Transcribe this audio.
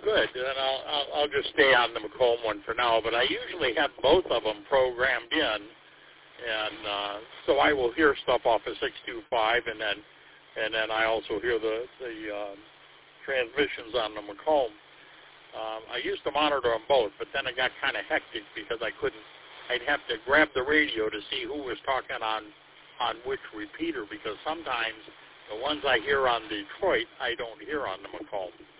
Good. Then I'll just stay on the Macomb one for now. But I usually have both of them programmed in, and so I will hear stuff off of 625, and then I also hear the transmissions on the Macomb. I used to monitor them both, but then it got kind of hectic because I'd have to grab the radio to see who was talking on which repeater, because sometimes the ones I hear on Detroit, I don't hear on the Macomb.